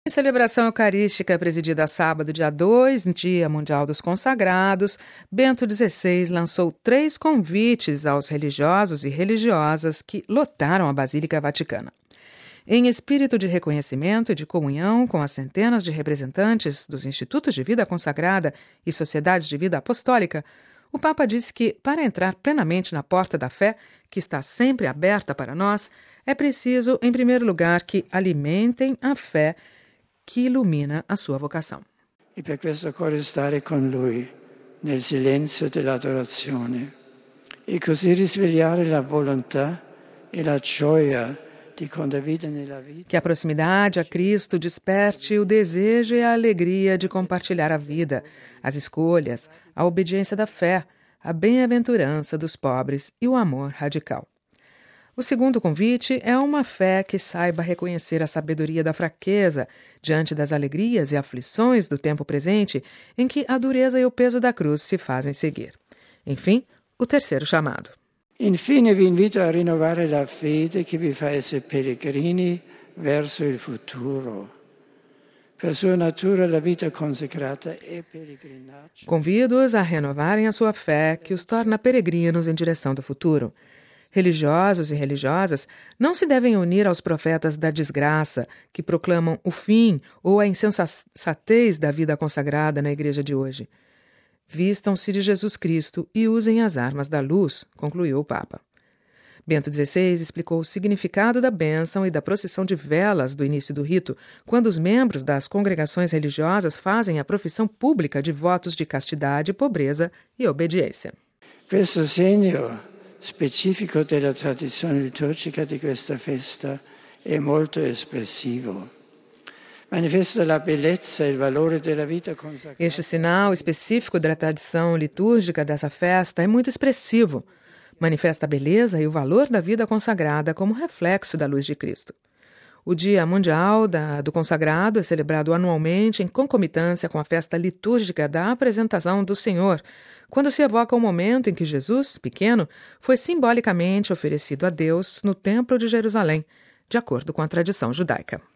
Em celebração eucarística presidida sábado, dia 2, Dia Mundial dos Consagrados, Bento XVI lançou 3 convites aos religiosos e religiosas que lotaram a Basílica Vaticana. Em espírito de reconhecimento e de comunhão com as centenas de representantes dos Institutos de Vida Consagrada e Sociedades de Vida Apostólica, o Papa disse que, para entrar plenamente na porta da fé, que está sempre aberta para nós, é preciso, em primeiro lugar, que alimentem a fé que ilumina a sua vocação. E per questo occorre stare con Lui, nel silenzio dell'adorazione, e così risvegliare la volontà e la gioia di condividere nella vita. Que a proximidade a Cristo desperte o desejo e a alegria de compartilhar a vida, as escolhas, a obediência da fé, a bem-aventurança dos pobres e o amor radical. O segundo convite é uma fé que saiba reconhecer a sabedoria da fraqueza diante das alegrias e aflições do tempo presente em que a dureza e o peso da cruz se fazem seguir. Enfim, o terceiro chamado. Infine vi invito a rinnovare la fede che vi fa essere pellegrini verso il futuro. Per sua natura la vita consacrata è pellegrinaggio. Convido-os a renovarem a sua fé que os torna peregrinos em direção do futuro. Religiosos e religiosas não se devem unir aos profetas da desgraça, que proclamam o fim ou a insensatez da vida consagrada na igreja de hoje. Vistam-se de Jesus Cristo e usem as armas da luz, concluiu o Papa. Bento XVI explicou o significado da bênção e da procissão de velas do início do rito, quando os membros das congregações religiosas fazem a profissão pública de votos de castidade, pobreza e obediência. Questo segno specifico della tradizione liturgica di questa festa è molto espressivo. Manifesta la bellezza e il valore della vita consacrata. Este sinal específico da tradição litúrgica dessa festa é muito expressivo. Manifesta a beleza e o valor da vida consagrada como reflexo da luz de Cristo. O Dia Mundial do Consagrado é celebrado anualmente em concomitância com a festa litúrgica da apresentação do Senhor, quando se evoca o momento em que Jesus, pequeno, foi simbolicamente oferecido a Deus no Templo de Jerusalém, de acordo com a tradição judaica.